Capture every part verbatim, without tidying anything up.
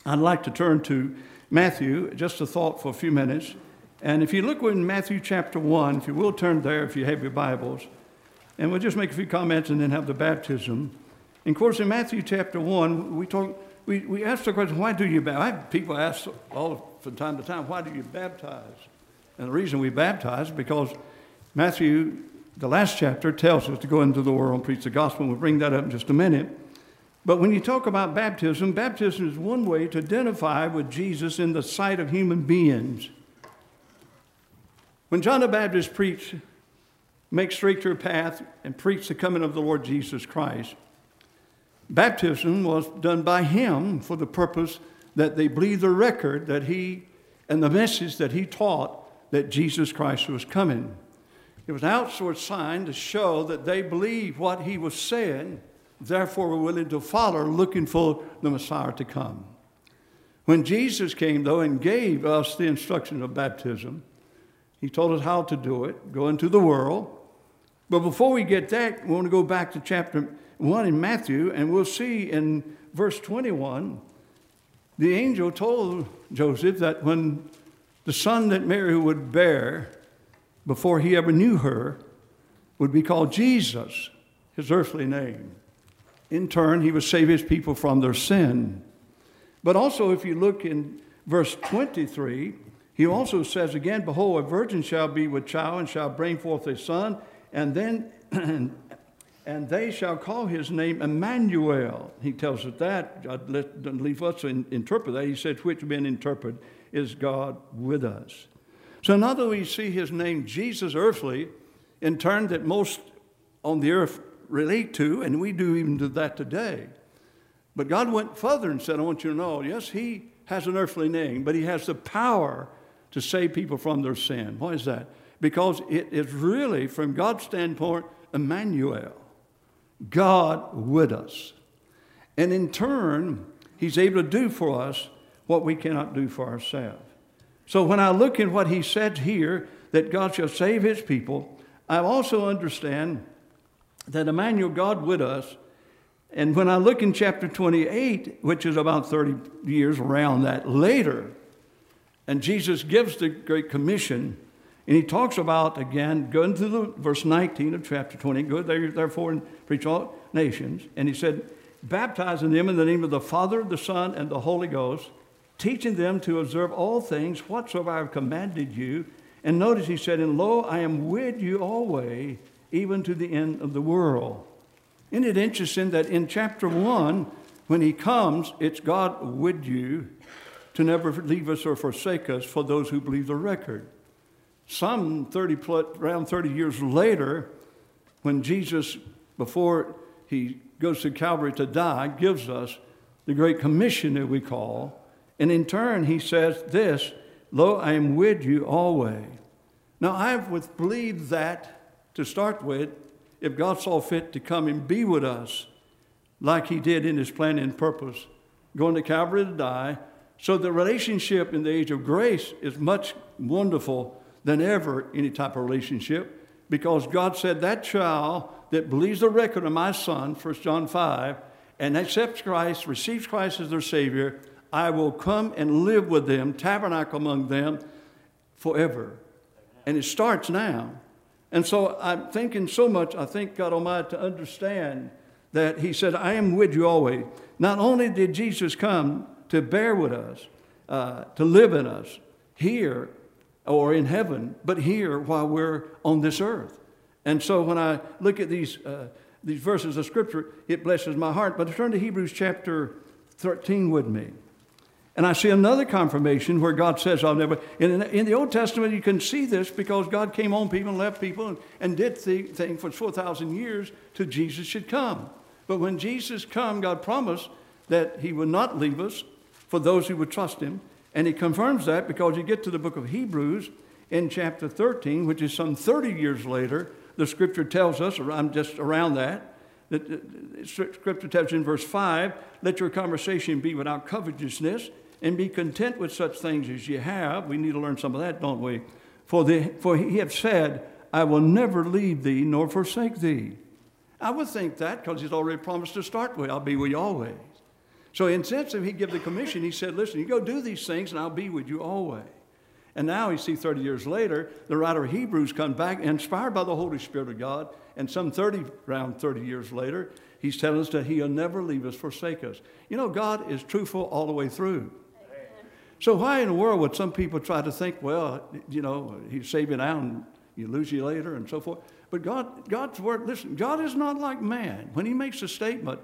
I'd like to turn to Matthew, just a thought for a few minutes. And if you look in Matthew chapter one, if you will turn there if you have your Bibles, and we'll just make a few comments and then have the baptism. And of course, in Matthew chapter one, we talk, we, we ask the question, why do you baptize? People ask all from time to time, why do you baptize? And the reason we baptize is because Matthew, the last chapter, tells us to go into the world and preach the gospel. We'll bring that up in just a minute. But when you talk about baptism, baptism is one way to identify with Jesus in the sight of human beings. When John the Baptist preached, make straight your path, and preach the coming of the Lord Jesus Christ, baptism was done by him for the purpose that they believe the record that he and the message that he taught that Jesus Christ was coming. It was an outward sign to show that they believed what he was saying, therefore were willing to follow, looking for the Messiah to come. When Jesus came, though, and gave us the instruction of baptism, he told us how to do it, go into the world. But before we get that, we want to go back to chapter one in Matthew, and we'll see in verse twenty-one, the angel told Joseph that when the son that Mary would bear, before he ever knew her, would be called Jesus, his earthly name. In turn, he would save his people from their sin. But also, if you look in verse twenty-three, he also says again, behold, a virgin shall be with child and shall bring forth a son, and then and they shall call his name Emmanuel. He tells us that. God doesn't leave us to interpret that. He said, which been interpreted is God with us. So now that we see his name, Jesus earthly, in turn that most on the earth relate to, and we do even do that today. But God went further and said, I want you to know, yes, he has an earthly name, but he has the power to save people from their sin. Why is that? Because it is really, from God's standpoint, Emmanuel, God with us. And in turn, he's able to do for us what we cannot do for ourselves. So when I look at what he said here, that God shall save his people, I also understand that Emmanuel, God with us. And when I look in chapter twenty-eight, which is about thirty years around that later, and Jesus gives the Great Commission, and he talks about, again, going to the verse nineteen of chapter twenty, go there, therefore and preach all nations. And he said, baptizing them in the name of the Father, the Son, and the Holy Ghost, teaching them to observe all things whatsoever I have commanded you. And notice he said, and lo, I am with you always, even to the end of the world. Isn't it interesting that in chapter one, when he comes, it's God with you to never leave us or forsake us for those who believe the record. Some thirty, around thirty years later, when Jesus, before he goes to Calvary to die, gives us the Great Commission that we call, and in turn he says this, lo, I am with you always. Now I would believe that to start with, if God saw fit to come and be with us, like he did in his plan and purpose, going to Calvary to die, so the relationship in the age of grace is much wonderful than ever any type of relationship, because God said that child that believes the record of my son, First John five, and accepts Christ, receives Christ as their Savior, I will come and live with them, tabernacle among them forever. And it starts now. And so I'm thinking so much, I think God Almighty to understand that he said, I am with you always. Not only did Jesus come to bear with us, uh, to live in us here or in heaven, but here while we're on this earth. And so when I look at these, uh, these verses of Scripture, it blesses my heart. But turn to Hebrews chapter thirteen with me. And I see another confirmation where God says, I'll never. In, in the Old Testament, you can see this because God came on people and left people and, and did the thing for four thousand years till Jesus should come. But when Jesus come, God promised that he would not leave us for those who would trust him. And he confirms that because you get to the book of Hebrews in chapter thirteen, which is some thirty years later, the Scripture tells us, around, just around that, that the Scripture tells in verse five, let your conversation be without covetousness, and be content with such things as you have. We need to learn some of that, don't we? For, the, for he hath said, I will never leave thee nor forsake thee. I would think that because he's already promised to start with, I'll be with you always. So in sense, he gave the commission. He said, listen, you go do these things and I'll be with you always. And now you see thirty years later, the writer of Hebrews comes back, inspired by the Holy Spirit of God. And some thirty, around thirty years later, he's telling us that he'll never leave us, forsake us. You know, God is truthful all the way through. Amen. So why in the world would some people try to think, well, you know, he's saving you now and you lose you later and so forth. But God, God's word, listen, God is not like man. When he makes a statement,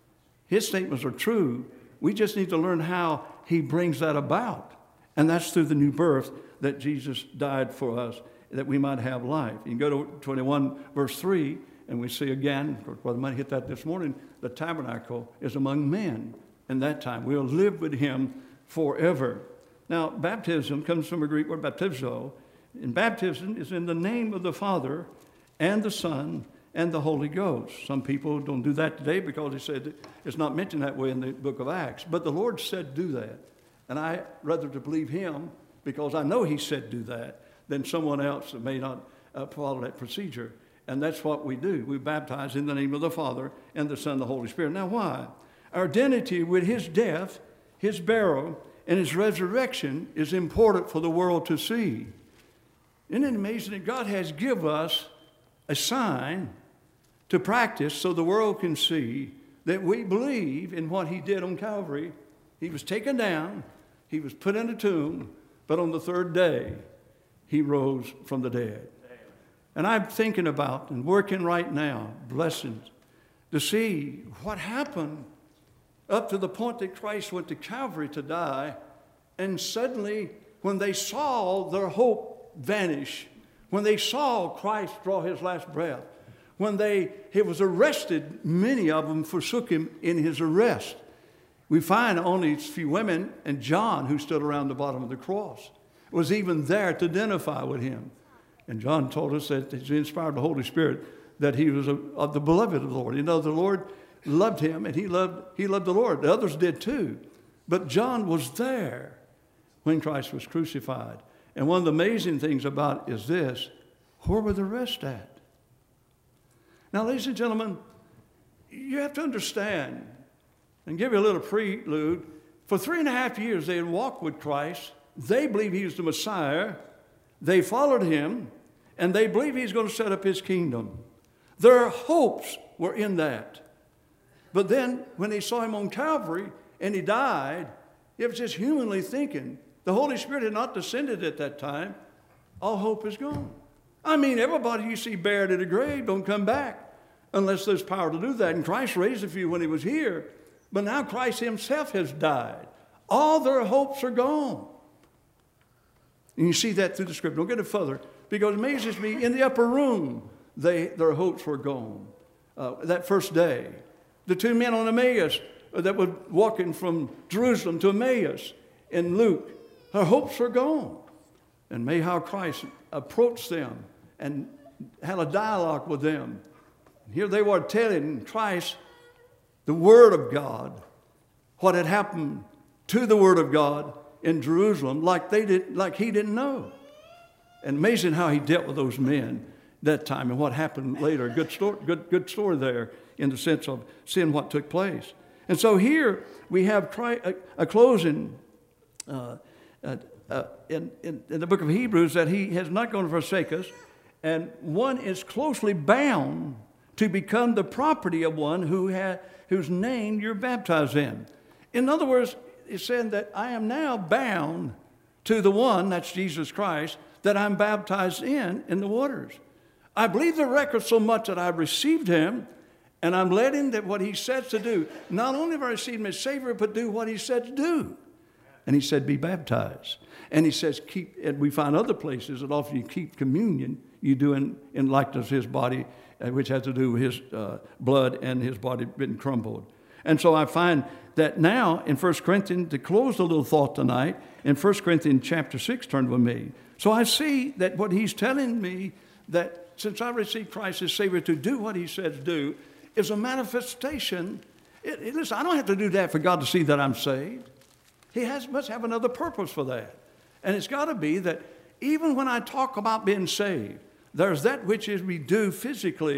his statements are true. We just need to learn how he brings that about. And that's through the new birth that Jesus died for us, that we might have life. You can go to twenty-one, verse three, and we see again, Brother Money hit that this morning, the tabernacle is among men. In that time, we'll live with him forever. Now, baptism comes from a Greek word, baptizo. And baptism is in the name of the Father and the Son and the Holy Ghost. Some people don't do that today because they said it's not mentioned that way in the book of Acts. But the Lord said do that. And I rather to believe him because I know he said do that than someone else that may not uh, follow that procedure. And that's what we do. We baptize in the name of the Father and the Son and the Holy Spirit. Now why? Our identity with his death, his burial, and his resurrection is important for the world to see. Isn't it amazing that God has given us a sign to practice so the world can see that we believe in what he did on Calvary. He was taken down, he was put in a tomb, but on the third day, he rose from the dead. And I'm thinking about and working right now, blessings, to see what happened up to the point that Christ went to Calvary to die, and suddenly when they saw their hope vanish, when they saw Christ draw his last breath, when they he was arrested, many of them forsook him in his arrest. We find only a few women and John, who stood around the bottom of the cross, was even there to identify with him. And John told us that he inspired the Holy Spirit that he was a, of the beloved of the Lord. You know, the Lord loved him and he loved, he loved the Lord. The others did too. But John was there when Christ was crucified. And one of the amazing things about it is this: where were the rest at? Now, ladies and gentlemen, you have to understand, and give you a little prelude, for three and a half years they had walked with Christ. They believed he was the Messiah. They followed him, and they believed he's going to set up his kingdom. Their hopes were in that. But then when they saw him on Calvary and he died, it was just humanly thinking. The Holy Spirit had not descended at that time. All hope is gone. I mean, everybody you see buried in a grave don't come back unless there's power to do that. And Christ raised a few when he was here. But now Christ himself has died. All their hopes are gone. And you see that through the scripture. Don't get it further. Because it amazes me, in the upper room, they, their hopes were gone. Uh, that first day. The two men on Emmaus that were walking from Jerusalem to Emmaus in Luke, her hopes were gone. And may how Christ approached them and had a dialogue with them. Here they were telling Christ the Word of God, what had happened to the Word of God in Jerusalem, like they did, like he didn't know. And amazing how he dealt with those men that time and what happened later. Good story, good, good story there in the sense of seeing what took place. And so here we have Christ, a, a closing uh, uh, uh, in, in, in the book of Hebrews that he has not going to forsake us, and one is closely bound to become the property of one who ha, whose name you're baptized in. In other words, it's saying that I am now bound to the one, that's Jesus Christ, that I'm baptized in, in the waters. I believe the record so much that I've received him, and I'm letting that what he says to do. Not only have I received him as Savior, but do what he said to do. And he said, be baptized. And he says, keep, and we find other places that often you keep communion, you do in, in likeness of his body, which has to do with his uh, blood and his body being crumbled. And so I find that now in First Corinthians, to close the little thought tonight, in First Corinthians chapter six, turn with me. So I see that what he's telling me, that since I received Christ as Savior to do what he says do, is a manifestation. It, it, listen, I don't have to do that for God to see that I'm saved. He has, must have another purpose for that. And it's got to be that even when I talk about being saved, there's that which is we do physically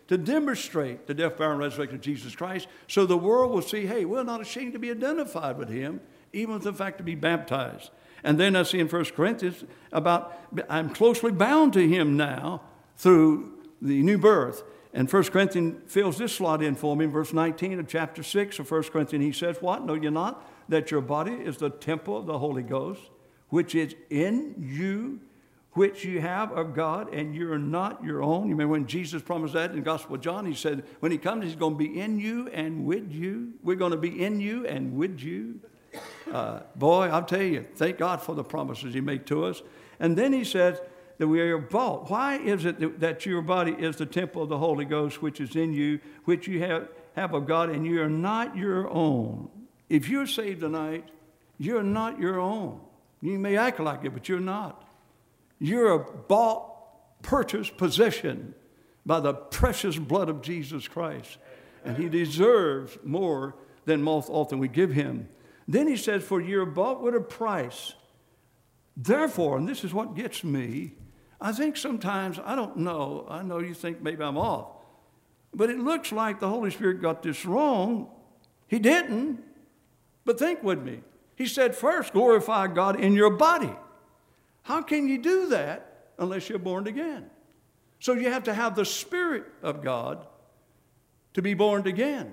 to demonstrate the death, burial, and resurrection of Jesus Christ, so the world will see, hey, we're not ashamed to be identified with him, even with the fact to be baptized. And then I see in First Corinthians about, I'm closely bound to him now through the new birth. And First Corinthians fills this slot in for me in verse nineteen of chapter six of First Corinthians. He says, what? Know you not that your body is the temple of the Holy Ghost, which is in you, which you have of God, and you're not your own. You remember when Jesus promised that in the Gospel of John? He said, when he comes, he's going to be in you and with you. We're going to be in you and with you. Uh, boy, I'll tell you, thank God for the promises he made to us. And then he says that we are bought. Why is it that your body is the temple of the Holy Ghost, which is in you, which you have, have of God, and you are not your own? If you're saved tonight, you're not your own. You may act like it, but you're not. You're a bought, purchased possession by the precious blood of Jesus Christ. And he deserves more than most often we give him. Then he says, for you're bought with a price. Therefore, and this is what gets me, I think sometimes, I don't know, I know you think maybe I'm off, but it looks like the Holy Spirit got this wrong. He didn't, but think with me. He said, first, glorify God in your body. How can you do that unless you're born again? So you have to have the Spirit of God to be born again.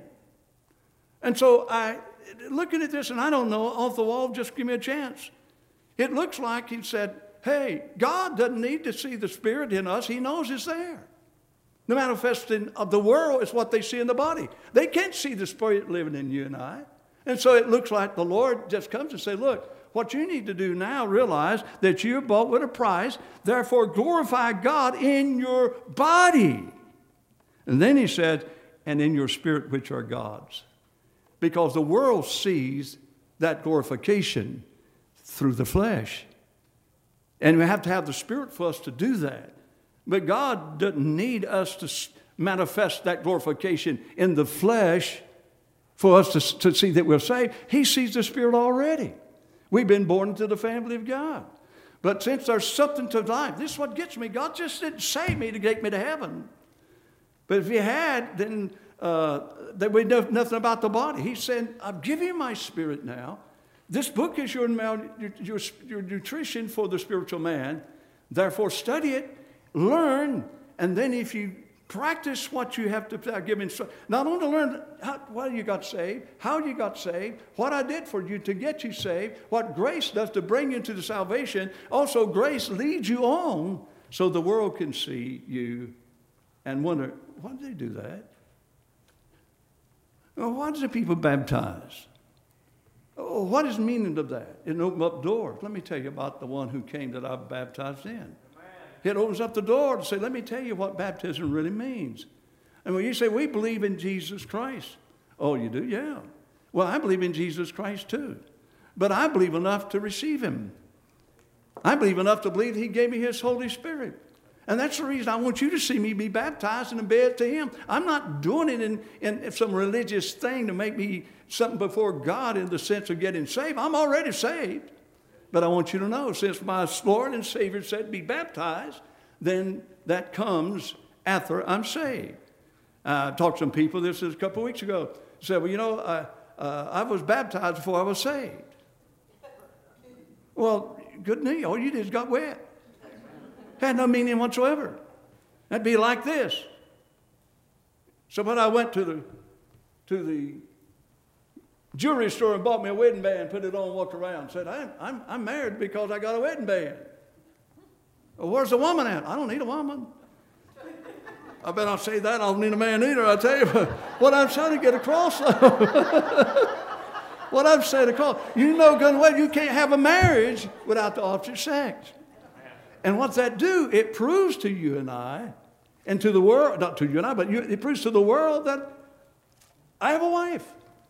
And so I, looking at this, and I don't know, off the wall, just give me a chance. It looks like he said, hey, God doesn't need to see the Spirit in us. He knows it's there. The manifesting of the world is what they see in the body. They can't see the Spirit living in you and I. And so it looks like the Lord just comes and says, look, what you need to do now, realize that you're bought with a price. Therefore, glorify God in your body. And then he said, and in your spirit, which are God's. Because the world sees that glorification through the flesh. And we have to have the Spirit for us to do that. But God doesn't need us to manifest that glorification in the flesh for us to, to see that we're saved. He sees the Spirit already. We've been born into the family of God. But since there's something to life, this is what gets me. God just didn't save me to get me to heaven. But if he had, then uh, there would be nothing about the body. He said, I've given you my Spirit now. This book is your, your, your nutrition for the spiritual man. Therefore, study it, learn, and then if you practice what you have to give instruction. Not only learn how, why you got saved, how you got saved, what I did for you to get you saved, what grace does to bring you into the salvation. Also, grace leads you on so the world can see you and wonder, why did they do that? Well, why did the people baptize? Oh, what is the meaning of that? It opened up doors. Let me tell you about the one who came that I've baptized in. It opens up the door to say, let me tell you what baptism really means. And when you say, we believe in Jesus Christ. Oh, you do? Yeah. Well, I believe in Jesus Christ too. But I believe enough to receive him. I believe enough to believe he gave me his Holy Spirit. And that's the reason I want you to see me be baptized and obey to him. I'm not doing it in, in some religious thing to make me something before God in the sense of getting saved. I'm already saved. But I want you to know, since my Lord and Savior said be baptized, then that comes after I'm saved. Uh, I talked to some people, this is a couple of weeks ago, said, well, you know, uh, uh, I was baptized before I was saved. Well, good news. All you did is got wet. Had no meaning whatsoever. That'd be like this. So when I went to the, to the jewelry store and bought me a wedding band, put it on, walked around, said, I'm, I'm, I'm married because I got a wedding band. Well, where's the woman at? I don't need a woman. I bet I'll say that. I don't need a man either, I tell you. But what I'm trying to get across, what I'm saying across, you know good and well, you can't have a marriage without the opposite sex. And what's that do? It proves to you and I, and to the world, not to you and I, but you, it proves to the world that I have a wife.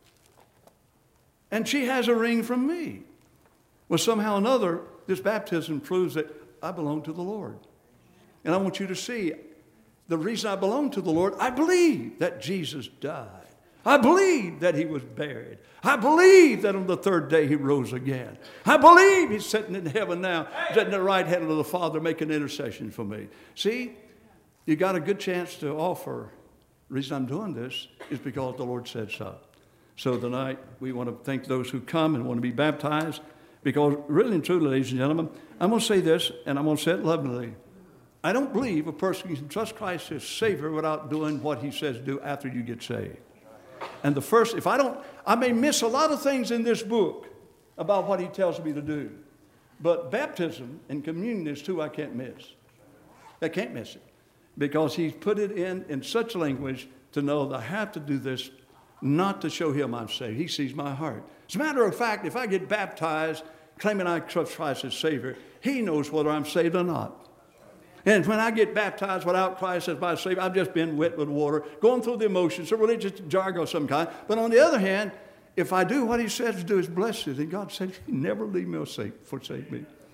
And she has a ring from me. Well, somehow or another, this baptism proves that I belong to the Lord. And I want you to see, the reason I belong to the Lord, I believe that Jesus died. I believe that he was buried. I believe that on the third day he rose again. I believe he's sitting in heaven now, sitting at the right hand of the Father, making intercession for me. See, you got a good chance to offer The reason I'm doing this is because the Lord said so. So tonight, we want to thank those who come and want to be baptized, because really and truly, ladies and gentlemen, I'm going to say this, and I'm going to say it lovingly. I don't believe a person can trust Christ as Savior without doing what he says do after you get saved. And the first, if I don't, I may miss a lot of things in this book about what he tells me to do. But baptism and communion is two I can't miss. I can't miss it. Because he's put it in in such language to know that I have to do this not to show him I'm saved. He sees my heart. As a matter of fact, if I get baptized claiming I trust Christ as Savior, he knows whether I'm saved or not. And when I get baptized without Christ as my Savior, I've just been wet with water, going through the emotions, a religious jargon of some kind. But on the other hand, if I do what he says to do is blessed, and God said, he never leave me or forsake me.